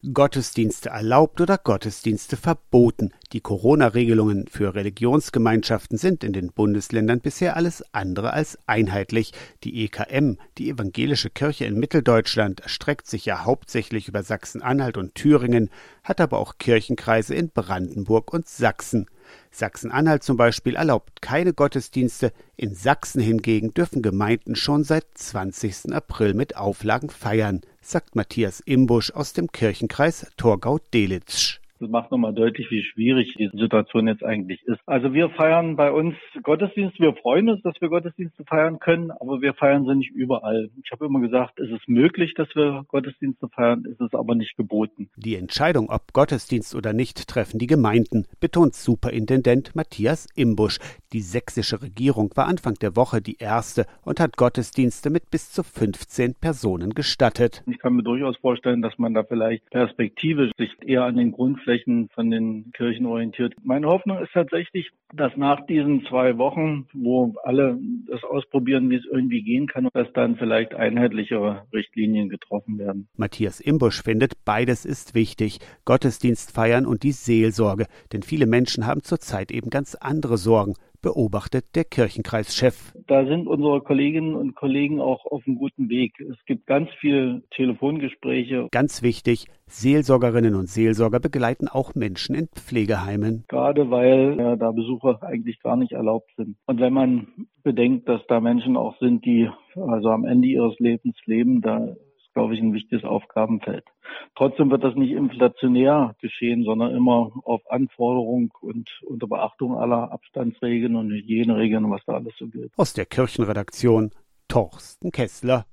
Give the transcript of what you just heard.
Gottesdienste erlaubt oder Gottesdienste verboten. Die Corona-Regelungen für Religionsgemeinschaften sind in den Bundesländern bisher alles andere als einheitlich. Die EKM, die Evangelische Kirche in Mitteldeutschland, erstreckt sich ja hauptsächlich über Sachsen-Anhalt und Thüringen, hat aber auch Kirchenkreise in Brandenburg und Sachsen. Sachsen-Anhalt zum Beispiel erlaubt keine Gottesdienste, in Sachsen hingegen dürfen Gemeinden schon seit 20. April mit Auflagen feiern, sagt Matthias Imbusch aus dem Kirchenkreis Torgau-Delitzsch. Das macht nochmal deutlich, wie schwierig die Situation jetzt eigentlich ist. Also wir feiern bei uns Gottesdienst. Wir freuen uns, dass wir Gottesdienste feiern können, aber wir feiern sie nicht überall. Ich habe immer gesagt, es ist möglich, dass wir Gottesdienste feiern, es ist aber nicht geboten. Die Entscheidung, ob Gottesdienst oder nicht, treffen die Gemeinden, betont Superintendent Matthias Imbusch. Die sächsische Regierung war Anfang der Woche die erste und hat Gottesdienste mit bis zu 15 Personen gestattet. Ich kann mir durchaus vorstellen, dass man da vielleicht perspektivisch sich eher an den Grundflächen von den Kirchen orientiert. Meine Hoffnung ist tatsächlich, dass nach diesen 2 Wochen, wo alle das ausprobieren, wie es irgendwie gehen kann, dass dann vielleicht einheitlichere Richtlinien getroffen werden. Matthias Imbusch findet, beides ist wichtig, Gottesdienst feiern und die Seelsorge, denn viele Menschen haben zurzeit eben ganz andere Sorgen, beobachtet der Kirchenkreischef. Da sind unsere Kolleginnen und Kollegen auch auf einem guten Weg. Es gibt ganz viele Telefongespräche. Ganz wichtig, Seelsorgerinnen und Seelsorger begleiten auch Menschen in Pflegeheimen. Gerade weil da Besucher eigentlich gar nicht erlaubt sind. Und wenn man bedenkt, dass da Menschen auch sind, die also am Ende ihres Lebens leben, da ist, glaube ich, ein wichtiges Aufgabenfeld. Trotzdem wird das nicht inflationär geschehen, sondern immer auf Anforderung und unter Beachtung aller Abstandsregeln und Hygieneregeln, was da alles so gilt. Aus der Kirchenredaktion Torsten Kessler.